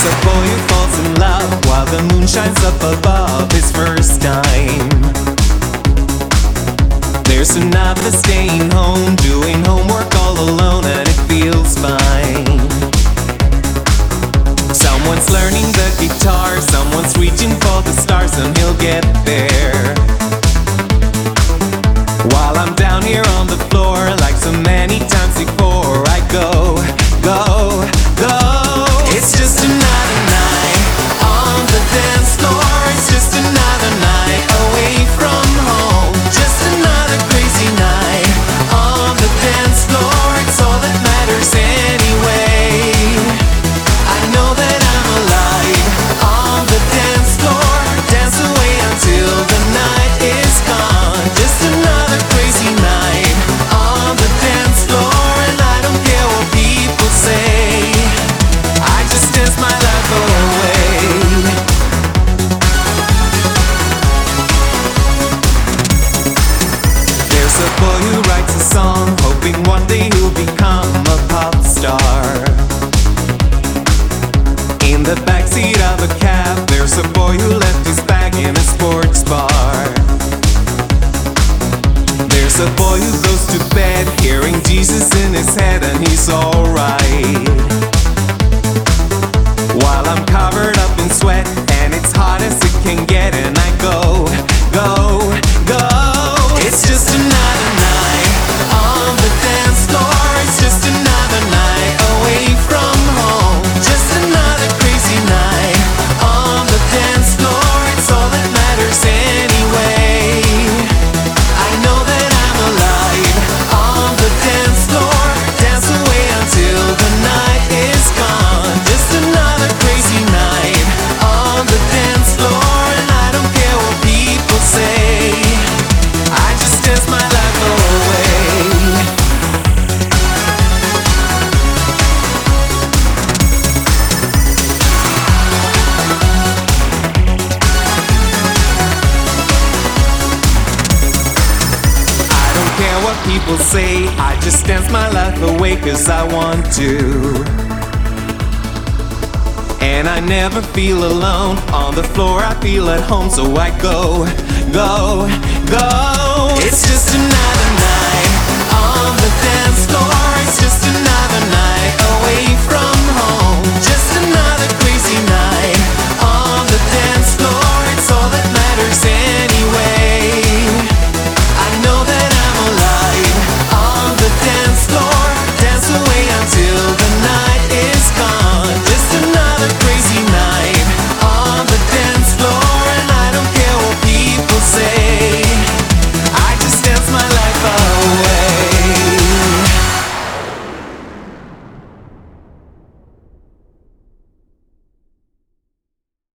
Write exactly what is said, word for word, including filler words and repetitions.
There's a boy who falls in love while the moon shines up above his first time. There's another staying home, doing homework all alone, and it feels fine. Someone's learning the guitar, someone's reaching for the stars, and he'll get there. While I'm down here on the floor, like so many times before, I go, go, go. It's just another night on the dance floor. It's just another night away from home. Just another crazy night on the dance floor. It's all that matters anyway. I know that I'm alive on the dance floor. Dance away until the night is gone. Just another crazy night on the dance floor, and I don't care what people say. I just dance my life away. There's a boy who writes a song, hoping one day he'll become a pop star. In the backseat of a cab, there's a boy who left his bag in a sports bar. There's a boy who goes to bed, hearing Jesus in his head, and he's alright. While I'm covered up in sweat, and it's hot as it can get, and I go, go, go. It's just another night on the dance floor. It's just another night away from home. Just another crazy night on the dance floor. It's all that matters anyway. I know that I'm alive on the dance floor. Dance away until the night is gone. Just another crazy night on the dance floor, and I don't care what people say. I just dance my life away. I don't care what people say, I just dance my life away 'cause I want to. And I never feel alone, on the floor I feel at home, so I go, go, go. It's just another night on the dance floor. It's just another night